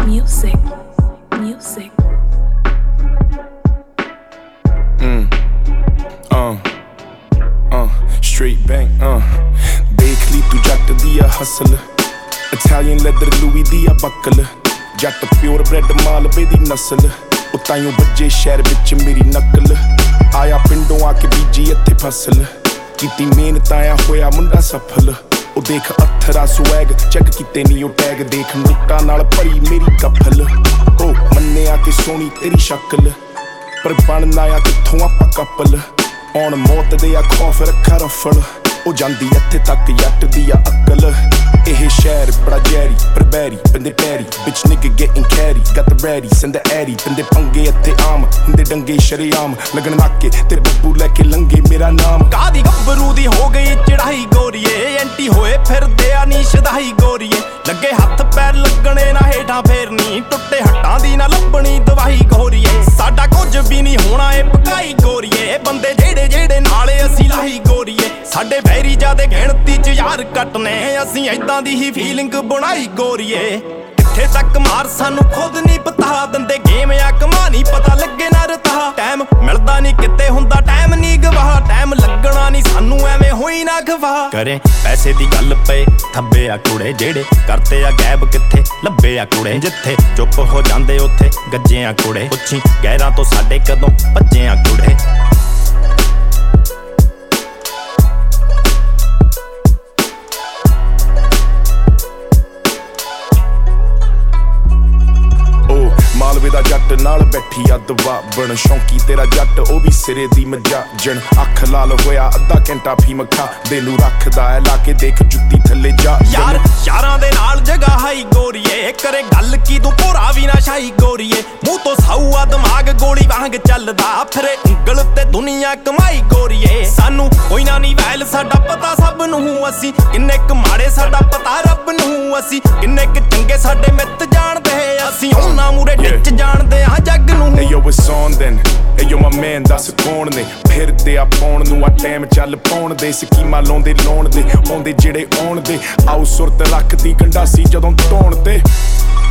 Music. Music. Straight bank, ਦੇਖ ਲਈ ਤੂੰ ਜੱਟ ਦੀ ਆ ਹਸਲ Italian leather Louis ਦੀ ਆ ਬਕਲ ਜੱਟ ਪਿਓਰ ਬ੍ਰੈਡ ਮਾਲਵੇ ਦੀ ਨਸਲ ਉਤਾਈਓ ਬੱਜੇ ਸ਼ਹਿਰ ਵਿੱਚ ਮੇਰੀ ਨਕਲ ਆਇਆ ਪਿੰਡੋਂ ਆ ਕੇ ਬੀਜੀ ਇੱਥੇ ਫਸਲ ਕੀਤੀ ਮਿਹਨਤ ਆਇਆ ਹੋਇਆ ਮੁੰਡਾ ਸਫਲ ਉਹ ਦੇਖ ਅਥਰਾ ਸਵੈਗ ਚੈੱਕ ਕੀਤੇ ਨੀ ਉਹ ਟੈਗ ਦੇਖ ਨੋਟਾਂ ਨਾਲ ਭਰੀ ਮੇਰੀ ਕਫਲ ਉਹ ਮੰਨਿਆ ਕਿ ਸੋਹਣੀ ਤੇਰੀ ਸ਼ਕਲ ਪਰ ਬਣਨਾ ਆ ਕਿੱਥੋਂ ਆਪਾਂ ਕਪਲ ਹੁਣ ਮੌਤ ਦੇ ਆ ਖੌਫ ਰੱਖਾ ਰਫਲ ਉਹ ਜਾਂਦੀ ਇੱਥੇ ਤੱਕ ਜੱਟ ਦੀ ਆ ਅਕਲ ਇਹ ਸ਼ਹਿਰ ਬੜਾ ਜੈਰੀ ਪਰ ਬੈਰੀ ਬੰਦੇ ਪੈਰੀ bitch nigga getting carry got the ready send the addy ਬੰਦੇ ਪੰਗੇ ਇੱਥੇ ਆਮ ਹੁੰਦੇ ਡੰਗੇ ਸ਼ਰੇਆਮ ਲੱਗਣ ਨਾਕੇ ਤੇ ਬੱਬੂ ਲੈ ਕੇ ਲੰਗੇ ਮੇਰਾ ਨਾਮ ਕਾਦੀ ਗੱਭਰੂ ਦੀ ਹੋ ਗਈ ਚੜਾਈ ਗੋਰੀਏ ਐਂਟੀ ਹੋਏ ਫਿਰਦੇ ਆ ਨੀ ਸ਼ਦਾਈ ਗੋਰੀਏ ਲੱਗੇ ਹੱਥ ਪੈਰ ਲੱਗਣੇ ਨਾ ਹੇਠਾਂ ਫੇਰਨੀ ਟੁੱਟੇ ਹੱਟਾਂ ਦੀ ਨਾ ਲੱਭਣੀ ਦਵਾਈ ਗੋਰੀਏ ਸਾਡਾ ਕੁਝ ਵੀ ਨਹੀਂ ਹੋਣਾ ਏ ਪਕਾਈ ਗੋਰੀਏ ਬੰਦੇ ਜਿਹੜੇ ਨਾਲੇ ਅਸੀਂ ਲਾਹੀ ਗੋਰੀਏ ਸਾਡੇ ਵੈਰੀ ਜਾਦੇ ਗਿਣਤੀ ਚ ਯਾਰ ਕੱਟਨੇ ਅਸੀਂ ਏਦਾਂ ਦੀ ਹੀ ਫੀਲਿੰਗ ਬਣਾਈ ਗੋਰੀਏ ਕਿੱਥੇ ਤੱਕ ਮਾਰ ਸਾਨੂੰ ਖੁਦ ਨਹੀਂ ਪਤਾ ਦਿੰਦੇ ਗੇਮ ਆ ਕਮਾਣੀ ਪਤਾ ਲੱਗੇ ਨਾ ਰਤਾ ਟਾਈਮ ਮਿਲਦਾ ਨਹੀਂ ਕਿਤੇ ਹੁੰਦਾ ਟਾਈਮ ਨਹੀਂ ਗਵਾਹ ਟਾਈਮ ਲੱਗਣਾ ਨਹੀਂ ਸਾਨੂੰ ਐਵੇਂ ਹੋਈ ਨਾ ਗਵਾਹ ਕਰੇ ਪੈਸੇ ਦੀ ਗੱਲ ਪਏ ਥੱਬੇ ਆ ਕੁੜੇ ਜਿਹੜੇ ਕਰਤੇ ਆ ਗੈਬ ਕਿੱਥੇ ਲੱਭੇ ਆ ਕੁੜੇ ਜਿੱਥੇ ਚੁੱਪ ਹੋ ਜਾਂਦੇ ਉੱਥੇ ਗੱਜੇ ਆ ਕੁੜੇ ਪੁੱਛੀ ਗਹਿਰਾਂ ਤੋਂ ਸਾਡੇ ਕਦੋਂ ਭੱਜੇ ਆ ਕੁੜੇ ਮਾਲਵੇ ਦਾ ਜੱਟ ਨਾਲ ਬੈਠੀ ਆ ਦਵਾਬਣ ਸ਼ੌਂਕੀ ਤੇਰਾ ਜੱਟ ਉਹ ਵੀ ਸਿਰੇ ਦੀ ਮਜਾਜਣ ਅੱਖ ਲਾਲ ਹੋਇਆ ਅੱਧਾ ਘੰਟਾ ਫੀਮ ਖਾ ਦੇ ਨੂੰ ਰੱਖਦਾ ਐ ਲਾ ਕੇ ਦੇਖ ਜੁੱਤੀ ਥੱਲੇ ਜਾ ਯਾਰ ਯਾਰਾਂ ਦੇ ਨਾਲ ਜਗਾ ਹਾਈ ਗੋਰੀਏ ਕਰੇ ਗੱਲ ਕੀ ਤੂੰ ਭੋਰਾ ਵੀ ਨਾ ਸ਼ਾਈ ਗੋਰੀਏ ਮੂੰਹ ਤੋਂ ਸਾਊਆ ਦਿਮਾਗ ਗੋਲੀ ਵਾਂਗ ਚੱਲਦਾ ਫਿਰੇ ਉਂਗਲ ਤੇ ਦੁਨੀਆ ਕਮਾਈ ਗੋਰੀਏ ਸਾਨੂੰ ਕੋਈ ਨਾ ਨਹੀਂ ਵੈਲ ਸਾਡਾ ਪਤਾ ਸਭ ਨੂੰ ਅਸੀਂ ਕਿੰਨੇ ਕ ਮਾੜੇ ਸਾਡਾ ਪਤਾ ਰੱਬ ਨੂੰ ਅਸੀਂ ਕਿੰਨੇ ਕ ਚੰਗੇ ਸਾਡੇ ਮਿੱਤ ਜਾਣਦੇ ਅਸੀਂ ਉਹਨਾਂ ਮੂਰੇ ਟਿੱਚ ਜਾਣਦੇ ਆ ਜੱਗ ਨੂੰ Hey yo it's on then Hey yo my man ਦੱਸ ਕੌਣ ਨੇ ਫਿਰਦੇ ਆ ਪਾਉਣ ਨੂੰ ਆ ਟਾਈਮ ਚੱਲ ਪਾਉਣ ਦੇ ਸਕੀਮਾਂ ਲਾਉਂਦੇ ਲਾਉਣ ਦੇ ਆਉਂਦੇ ਜਿਹੜੇ ਆਉਣ ਦੇ ਆਉ ਸੁਰਤ ਰੱਖਦੀ ਗੰਡਾਸੀ ਜਦੋਂ ਧੋਣ ਤੇ